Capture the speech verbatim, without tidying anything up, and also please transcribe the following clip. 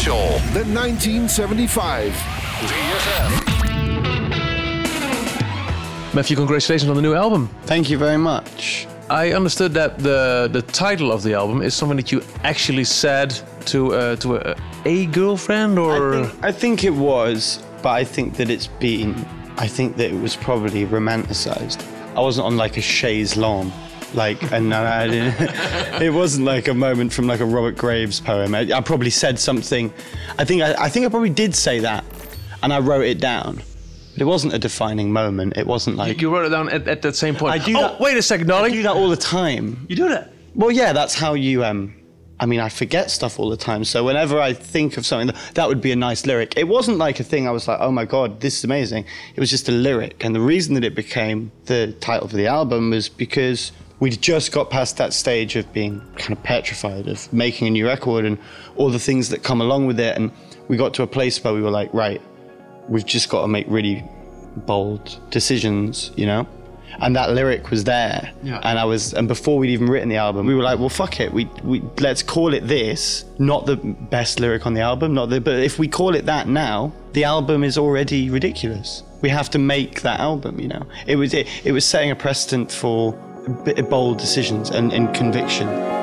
Special, the nineteen seventy-five V F M. Matthew, congratulations on the new album. Thank you very much. I understood that the the title of the album is something that you actually said to uh, to a, a girlfriend, or I think, I think it was, but I think that it's been. I think that it was probably romanticized. I wasn't on like a chaise longue, like, and I didn't, it wasn't like a moment from like a Robert Graves poem. I, I probably said something. I think I, I think I probably did say that, and I wrote it down. But it wasn't a defining moment. It wasn't like... You wrote it down at, at that same point. I do oh, that, wait a second, darling. I do that all the time. You do that? Well, yeah, that's how you... Um, I mean, I forget stuff all the time. So whenever I think of something, that, that would be a nice lyric. It wasn't like a thing I was like, oh my God, this is amazing. It was just a lyric. And the reason that it became the title for the album was because we'd just got past that stage of being kind of petrified of making a new record and all the things that come along with it. And we got to a place where we were like, right, we've just got to make really bold decisions, you know? And that lyric was there. Yeah. And I was, and before we'd even written the album, we were like, well, fuck it. We, we, let's call it this, not the best lyric on the album, not the, but if we call it that now, the album is already ridiculous. We have to make that album, you know? It was, it, it was setting a precedent for bold decisions and, and conviction.